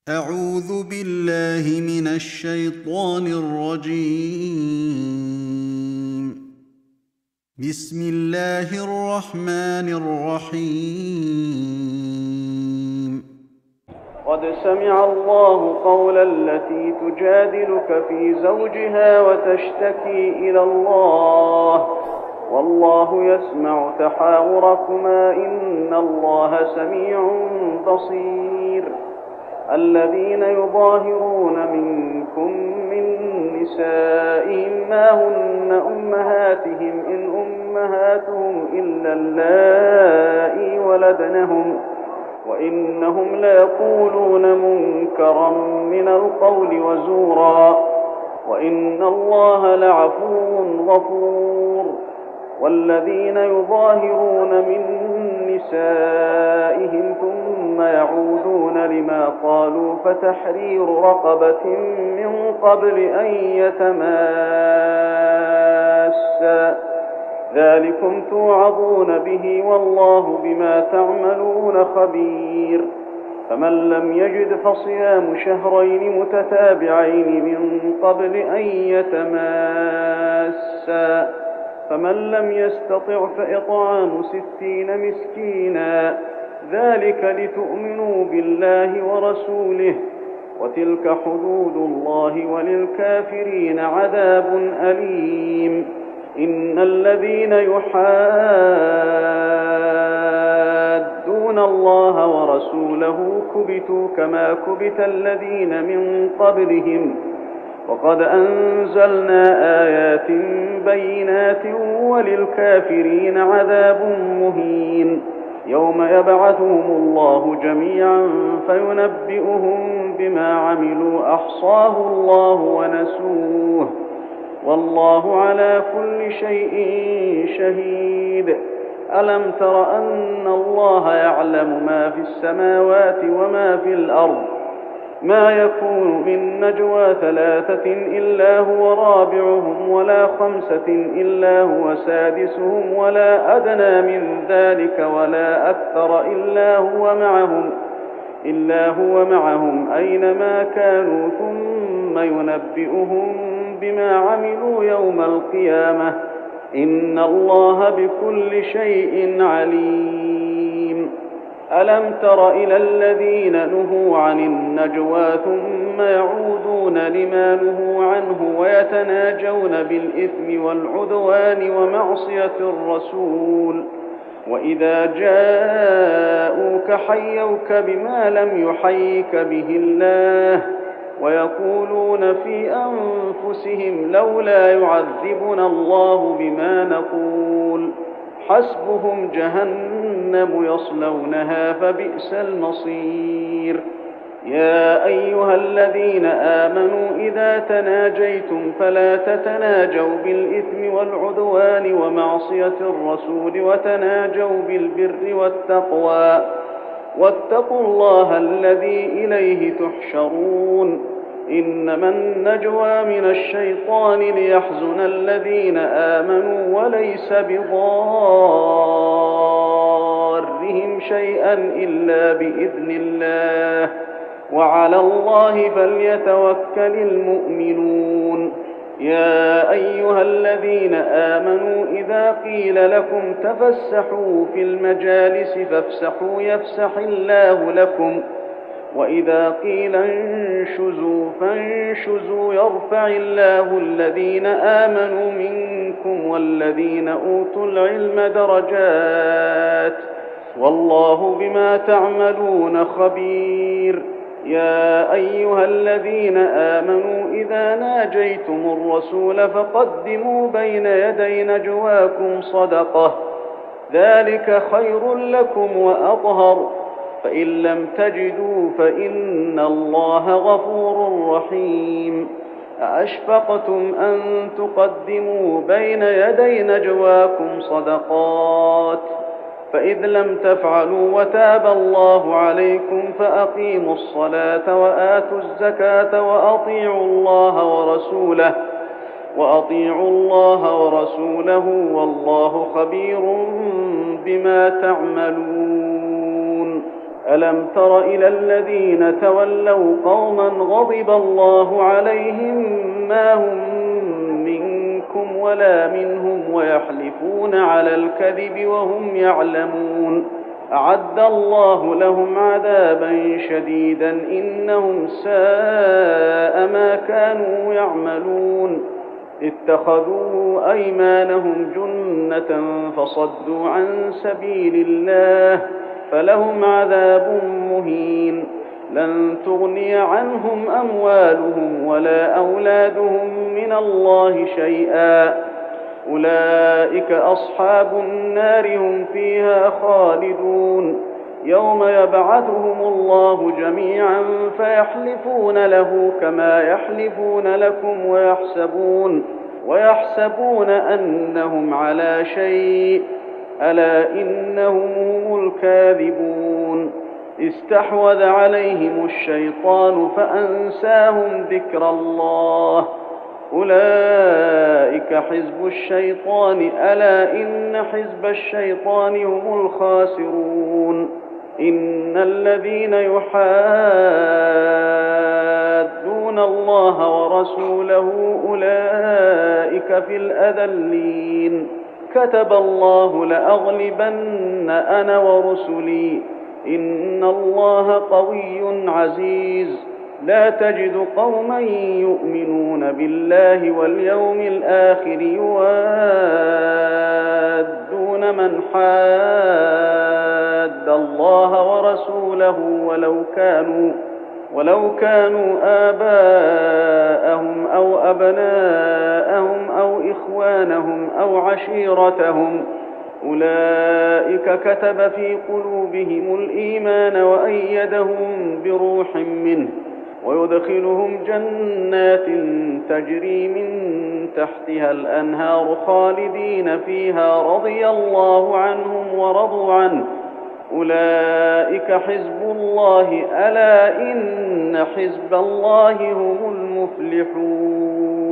أعوذ بالله من الشيطان الرجيم. بسم الله الرحمن الرحيم. قد سمع الله قول التي تجادلك في زوجها وتشتكي إلى الله والله يسمع تحاوركما إن الله سميع بصير. الذين يظاهرون منكم من نسائهم ما هن أمهاتهم إن أمهاتهم إلا اللائي ولدنهم وإنهم ليقولون منكرا من القول وزورا وإن الله لعفو غفور. والذين يظاهرون من نسائهم ثم يعودون لما قالوا فتحرير رقبة من قبل أن يتماسا ذلكم توعظون به والله بما تعملون خبير. فمن لم يجد فصيام شهرين متتابعين من قبل أن يتماسا فمن لم يستطع فإطعام 60 مسكينا ذلك لتؤمنوا بالله ورسوله وتلك حدود الله وللكافرين عذاب أليم. إن الذين يحادون الله ورسوله كبتوا كما كبت الذين من قبلهم وقد أنزلنا آيات بينات وللكافرين عذاب مهين. يوم يبعثهم الله جميعا فينبئهم بما عملوا أحصاه الله ونسوه والله على كل شيء شهيد. ألم تر أن الله يعلم ما في السماوات وما في الأرض ما يكون من نجوى 3 إلا هو رابعهم ولا 5 إلا هو سادسهم ولا أدنى من ذلك ولا أكثر إلا هو معهم أينما كانوا ثم ينبئهم بما عملوا يوم القيامة إن الله بكل شيء عليم. ألم تر إلى الذين نهوا عن النجوى ثم يعودون لما نهوا عنه ويتناجون بالإثم والعدوان ومعصية الرسول وإذا جاءوك حيوك بما لم يحيك به الله ويقولون في أنفسهم لولا يعذبنا الله بما نقول حسبهم جهنم يصلونها فبئس المصير. يا أيها الذين آمنوا إذا تناجيتم فلا تتناجوا بالإثم والعدوان ومعصية الرسول وتناجوا بالبر والتقوى واتقوا الله الذي إليه تحشرون. إنما النجوى من الشيطان ليحزن الذين آمنوا وليس بضارهم شيئا إلا بإذن الله وعلى الله فليتوكل المؤمنون. يا أيها الذين آمنوا إذا قيل لكم تفسحوا في المجالس فافسحوا يفسح الله لكم وإذا قيل انشزوا فانشزوا يرفع الله الذين آمنوا منكم والذين أوتوا العلم درجات والله بما تعملون خبير. يا أيها الذين آمنوا إذا ناجيتم الرسول فقدموا بين يدي نجواكم صدقة ذلك خير لكم وأطهر فإن لم تجدوا فإن الله غفور رحيم. أأشفقتم أن تقدموا بين يدي نجواكم صدقات فإذ لم تفعلوا وتاب الله عليكم فأقيموا الصلاة وآتوا الزكاة وأطيعوا الله ورسوله والله خبير بما تعملون. ألم تر إلى الذين تولوا قوما غضب الله عليهم ما هم منكم ولا منهم ويحلفون على الكذب وهم يعلمون أعد الله لهم عذابا شديدا إنهم ساء ما كانوا يعملون اتخذوا أيمانهم جنة فصدوا عن سبيل الله فلهم عذاب مهين لن تغني عنهم أموالهم ولا أولادهم من الله شيئا أولئك أصحاب النار هم فيها خالدون يوم يبعثهم الله جميعا فيحلفون له كما يحلفون لكم ويحسبون أنهم على شيء ألا إنهم هم الكاذبون استحوذ عليهم الشيطان فأنساهم ذكر الله أولئك حزب الشيطان ألا إن حزب الشيطان هم الخاسرون إن الذين يحادون الله ورسوله أولئك في الأذلين كتب الله لأغلبن أنا ورسلي إن الله قوي عزيز لا تجد قوما يؤمنون بالله واليوم الآخر يوادون من حاد الله ورسوله ولو كانوا آباءهم أو أبناءهم أو إخوانهم أو عشيرتهم أولئك كتب في قلوبهم الإيمان وأيدهم بروح منه ويدخلهم جنات تجري من تحتها الأنهار خالدين فيها رضي الله عنهم ورضوا عنه أولئك حزب الله ألا إن حزب الله هم المفلحون